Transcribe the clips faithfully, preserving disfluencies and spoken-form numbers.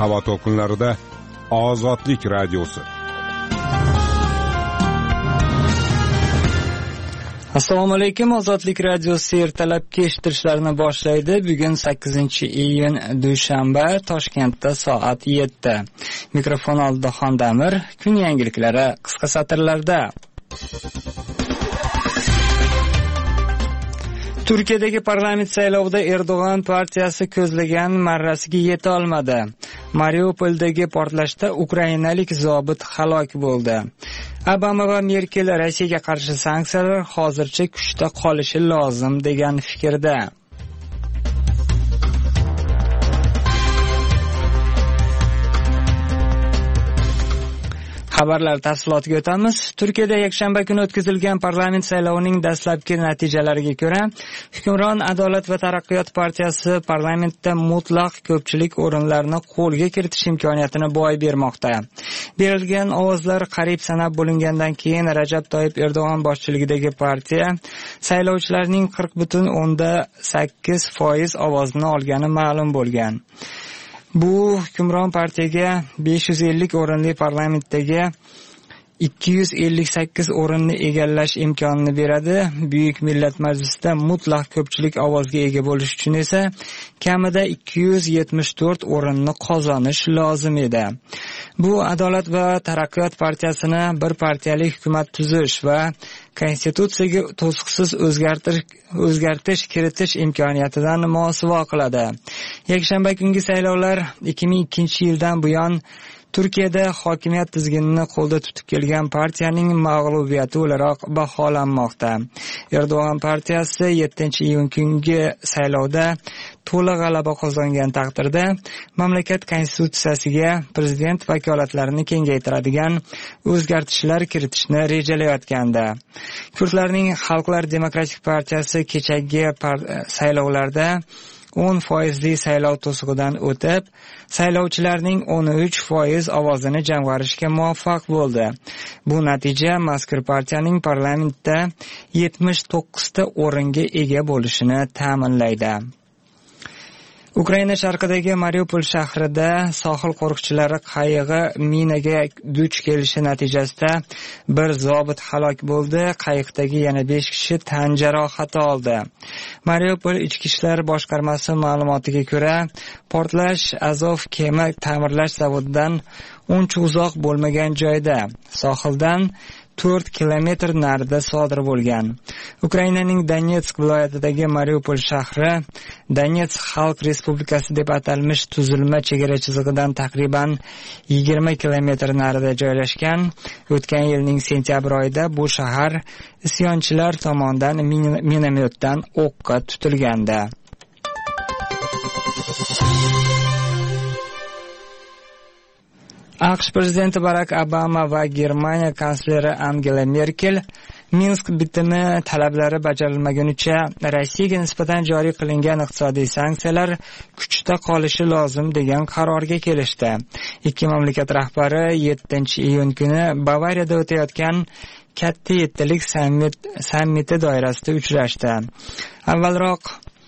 havo to'lqinlarida Ozodlik radiosi. Assalomu alaykum. Ozodlik radiosi ertalabki eshittirishlarni boshlaydi. Bugun sakkizinchi iyun dushanba, Toshkentda soat yetti. Mikrofon oldida Xondamir. Kun yangiliklari qisqa satrlarda. Turkiyadagi parlament saylovida Erdo'g'an partiyasi ko'zlagan marrasiga yeta olmadi. Mariupoldagi portlashda ukrainalik zobit halok bo'ldi. Obama va Merkel Rossiyaga qarshi sanksiyalar hozircha kuchda qolishi lozim degan fikrda. Xabarlar tafsilotiga o'tamiz. Turkiyada yakshanba kuni o'tkazilgan parlament saylovining dastlabki natijalariga ko'ra, hukmron Adolat va taraqqiyot partiyasi parlamentda mutlaq ko'pchilik o'rinlarni qo'lga kiritish imkoniyatini boy bermoqda. Berilgan ovozlar qariyb sanab bo'lingandan keyin Rajab Toyyib Erdo'g'an boshchiligidagi partiya saylovchilarning qirq butun o'ndan sakkiz foiz ovozni olgani ma'lum bo'lgan. Bu hukmron partiyaga besh yuz ellik o'rinli parlamentdagi ikki yuz ellik sakkiz o'rinni egallash imkonini beradi. Buyuk Millat Majlisida mutlaq ko'pchilik ovozga ega bo'lish uchun esa kamida ikki yuz yetmish to'rt o'rinni qozonish lozim edi. Bu Adolat va taraqqiyot partiyasini bir partiyali hukumat tuzish va konstitutsiyaga to'siqsiz o'zgartirish o'zgartish kiritish imkoniyatidan mosuvo qiladi. Yakshanba kungi saylovlar ikki ming ikkinchi yildan buyon Turkiyada hokimiyat tizginini qo'lda tutib kelgan partiyaning mag'lubiyati o'laroq baholanmoqda. Erdo'g'an partiyasi yettinchi iyun kungi saylovda to'liq g'alaba qozongan taqdirda mamlakat konstitutsiyasiga prezident vakolatlarini kengaytiradigan o'zgartishlar kiritishni rejalayotgandi. Kurdlarning Xalqlar demokratik partiyasi kechagi saylovlarda o'n foizli saylov to'sig'idan o'tib, saylovchilarning o'n uch foiz ovozini jamg'arishga muvaffaq bo'ldi. Bu natija mazkur partiyaning parlamentda yetmish to'qqiz ta o'ringa ega bo'lishini ta'minlaydi. Ukraina sharqidagi Mariupol shahrida sohil qo'riqchilari qayig'i minaga duch kelishi natijasida bir zobit halok bo'ldi. Qayiqdagi yana besh kishi tan jarohati oldi. Mariupol ichki ishlar boshqarmasi ma'lumotiga ko'ra, portlash Azov kema ta'mirlash zavodidan uncha uzoq bo'lmagan joyda, sohildan to'rt kilometr narida sodir bo'lgan. Ukrainaning Donetsk viloyatidagi Mariupol shahri Donetsk Xalq Respublikasi deb atalmish tuzilma chegara chizig'idan taqriban yigirma kilometr narida joylashgan. O'tgan yilning sentyabr oyida bu shahar isyonchilar tomonidan minomyotdan o'qqa tutilgandi. AQSh prezidenti Barack Obama va Germaniya kansleri Angela Merkel Minsk bitimi talablari bajarilmagunicha Rossiyaga nisbatan joriy qilingan iqtisodiy sanksiyalar kuchda qolishi lozim degan qarorga kelishdi. Ikki mamlakat rahbari yettinchi iyun kuni Bavariyada o'tayotgan katta yettilik sammit sammiti doirasida uchrashdi. Avvalroq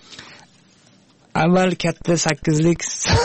avval katta sakkizlik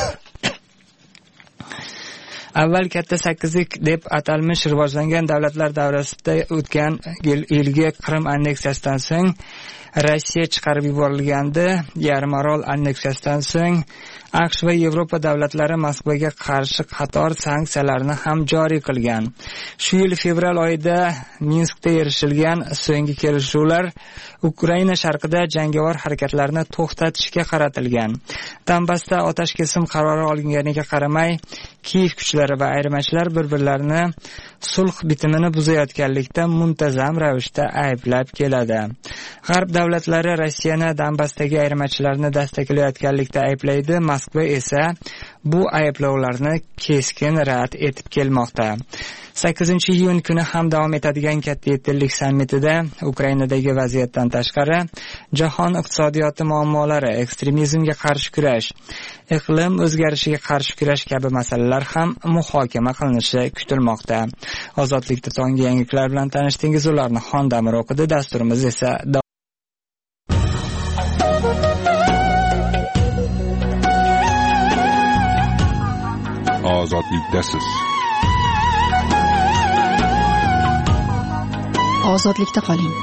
Avval katta sakkizlik deb atalmish rivojlangan davlatlar davrasida o'tgan yilgi Qrim anneksiyasidan so'ng Rossiya chiqarib yuborilgandi. Yarimorol anneksiyasidan so'ng AQSh va Yevropa davlatlari Moskvaga qarshi qator sanksiyalarni ham joriy qilgan. Shu yil fevral oyida Minskda erishilgan so'nggi kelishuvlar Ukraina sharqida jangovar harakatlarni to'xtatishga qaratilgan. Donbassda otash kesim qarori olinganiga qaramay, Kiyev kuchlari va ayirmachilar bir-birlarini sulh bitimini buzayotganlikda muntazam ravishda ayblab keladi. G'arb davlatlari Rossiyani Donbassdagi ayirmachilarni destaklayotganlikda ayblaydi. Moskva esa bu ayblovlarni keskin rad etib kelmoqda. sakkizinchi iyun kuni ham davom etadigan katta yettilik sammitida Ukrainadagi vaziyatdan tashqari jahon iqtisodiyoti muammolari, ekstremizmga qarshi kurash, iqlim o'zgarishiga qarshi kurash kabi masalalar ham muhokama qilinishi kutilmoqda. Ozodlikda so'nggi yangiliklar bilan tanishdingiz, ularni Xondamir o'qidi. Dasturimiz esa ozodlikdasiz. Ozodlikda qoling.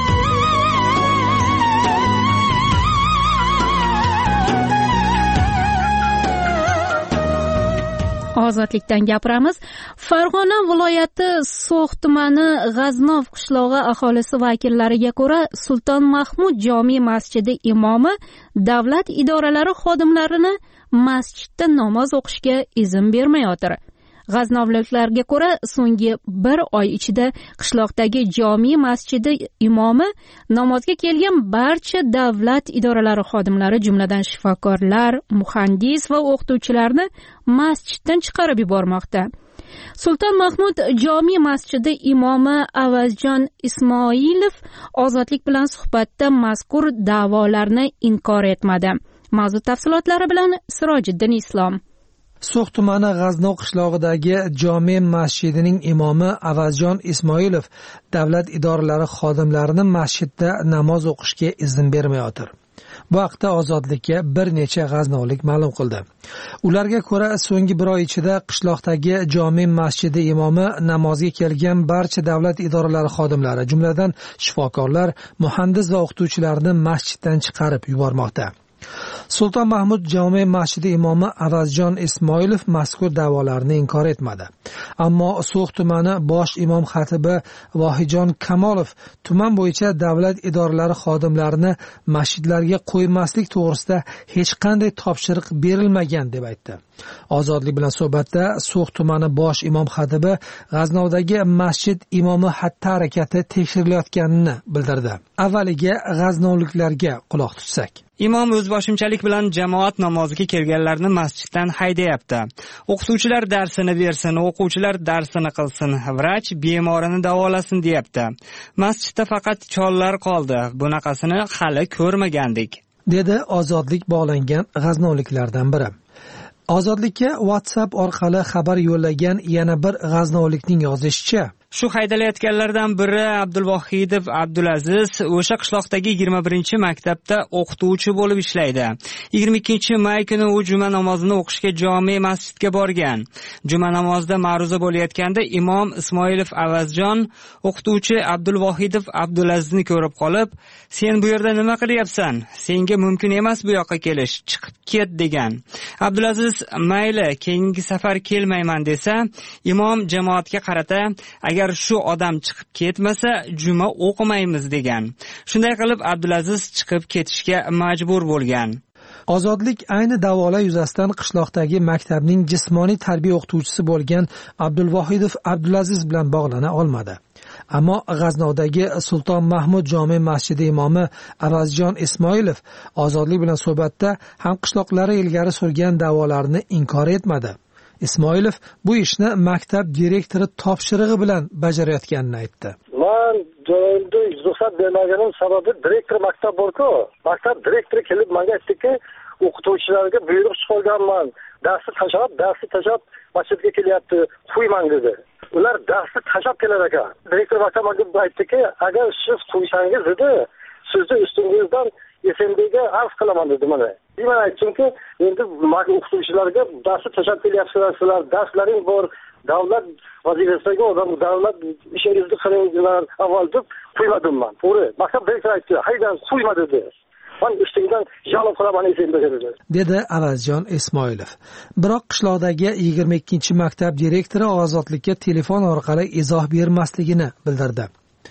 Ozodlikdan gapiramiz. Farg'ona viloyati So'x tumani G'aznov qishlog'i aholisi vakillariga ko'ra, Sulton Mahmud jome masjidi imomi davlat idoralari xodimlarini masjidda namoz o'qishga izn bermayotir. G'aznovliklarga ko'ra, so'nggi bir oy ichida qishloqdagi jome masjidi imomi namozga kelgan barcha davlat idoralari xodimlari, jumladan shifokorlar, muhandis va o'qituvchilarni masjiddan chiqarib yubormoqda. Sulton Mahmud jome masjidi imomi Avazjon Ismoilov Ozodlik bilan suhbatda mazkur da'volarni inkor etmadi. Mavzu tafsilotlari bilan Sirojiddin Islom. So'x tumani G'aznov qishlog'idagi jome masjidining imomi Avazjon Ismoilov davlat idoralari xodimlarini masjidda namoz o'qishga izn bermayotir. Bu haqda Ozodlikka bir necha g'aznovlik ma'lum qildi. Ularga ko'ra, so'nggi bir oy ichida qishloqdagi jome masjidi imomi namozga kelgan barcha davlat idoralari xodimlari, jumladan shifokorlar, muhandis va o'qituvchilarni masjiddan chiqarib yubormoqda. Sulton Mahmud jome masjidi imomi Avazjon Ismoilov mazkur da'volarni inkor etmadi. Ammo So'x tumani bosh imom xatibi Vohijon Kamolov tuman bo'yicha davlat idoralari xodimlarini masjidlarga qo'ymaslik to'g'risida hech qanday topshiriq berilmagan deb aytdi. Ozodlik bilan suhbatda So'x tumani bosh imom xatibi G'aznovdagi masjid imomi xatti harakati tekshirilayotganini bildirdi. Avvaliga g'aznovliklarga quloq tutsak. Imom o'zboshimchalik bilan jamoat namoziga kelganlarni masjiddan haydayapti. O'qituvchilar darsini bersin, o'quvchilar darsini qilsin, vrach bemorini davolasin deyapti. Masjidda faqat chollar qoldi. Bunaqasini hali ko'rmagandik, dedi Ozodlik bog'langan g'aznovliklardan biri. Ozodlikka WhatsApp orqali xabar yo'llagan yana bir g'aznovlikning yozishicha, shu haydalayotganlardan biri Abdulvohidov Abdulaziz o'sha qishloqdagi yigirma birinchi maktabda o'qituvchi bo'lib ishlaydi. yigirma ikkinchi may kuni u juma namozini o'qishga jome masjidga borgan. Juma namozida ma'ruza bo'layotganda imom Ismoilov Avazjon o'qituvchi Abdulvohidov Abdulazizni ko'rib qolib, "Sen bu yerda nima qilyapsan? Senga mumkin emas bu yoqqa kelish, chiqib ket" degan. Abdulaziz "Mayli, keyingi safar kelmayman" desa, imom jamoatga qarata "Agar shu odam chiqib ketmasa, juma o'qimaymiz" degan. Shunday qilib Abdulaziz chiqib ketishga majbur bo'lgan. Ozodlik ayni da'volar yuzasidan qishloqdagi maktabning jismoniy tarbiya o'qituvchisi bo'lgan Abdulvohidov Abdulaziz bilan bog'lana olmadi. Ammo G'aznovdagi Sulton Mahmud jome masjidi imomi Avazjon Ismoilov Ozodlik bilan suhbatda ham qishloqlari ilgari surgan da'volarni inkor etmadi. Ismoilov bu ishni maktab direktori topshirig'i bilan bajarayotganini aytdi. Men joyimda ruxsat bermaganim sababi direktor maktab bor-ku. Maktab direktori kelib menga aytdiki, o'qituvchilarga buyruq chiqarganman. Darsni tashlab, darsni tashlab masjidga kelyapti, qo'yman dedi. Ular darsni tashlab kelar ekan. Direktor maktab menga aytdiki, agar siz qo'ysangiz dedi, sizni ustingizdan S M Bga arz qilaman dedi mana. Men aytdimki, endi o'qituvchilarga darsni tashlab kelyapsizlar, sizlar darslaring bor, davlat vazifasiga odam davlat ishingizni qilinglar avval deb qo'ymadim men. To'g'ri. Maktab direktori aytdi, "Haydan qo'yma" dedi. Men ustingdan javob qilaman S M Bga dedi. dedi Avazjon Ismoilov. Biroq qishloqdagi yigirma ikkinchi maktab direktori Ozodlikka telefon orqali izoh bermasligini bildirdi.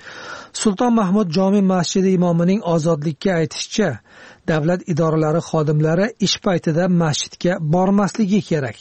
Sulton Mahmud jome masjidi imomining Ozodlikka aytishicha, davlat idoralari xodimlari ish paytida masjidga bormasligi kerak.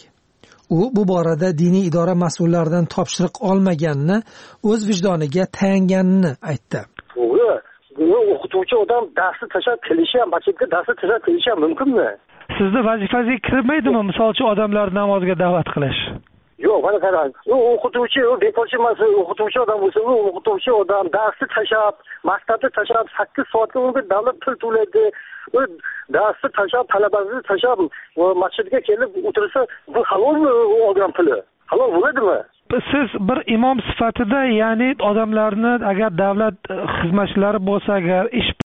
U bu borada diniy idora mas'ullaridan topshiriq olmaganini, o'z vijdoniga tayanganini aytdi. To'g'ri, bu o'qituvchi odam darsni tashlab kelishi ham, masjidga darsni tashlab kelishi ham mumkinmi? Sizni vazifangizga kirmaydimi, masalan, odamlarni namozga da'vat qilish? Yo'q, mana qarang. U o'qituvchi, u bekorchi emas, o'qituvchi odam bo'lsa, u o'qituvchi odam darsni tashlab, maktabni tashlab sakkiz soatga unga davlat pul to'laydi. U darsni tashlab, talabasini tashlab, masjidga kelib o'tirsa, bu halolmi olgan puli? Halol bo'ladimi? Siz bir imom sifatida, ya'ni odamlarni agar davlat xizmatchilari bo'lsa, agar ish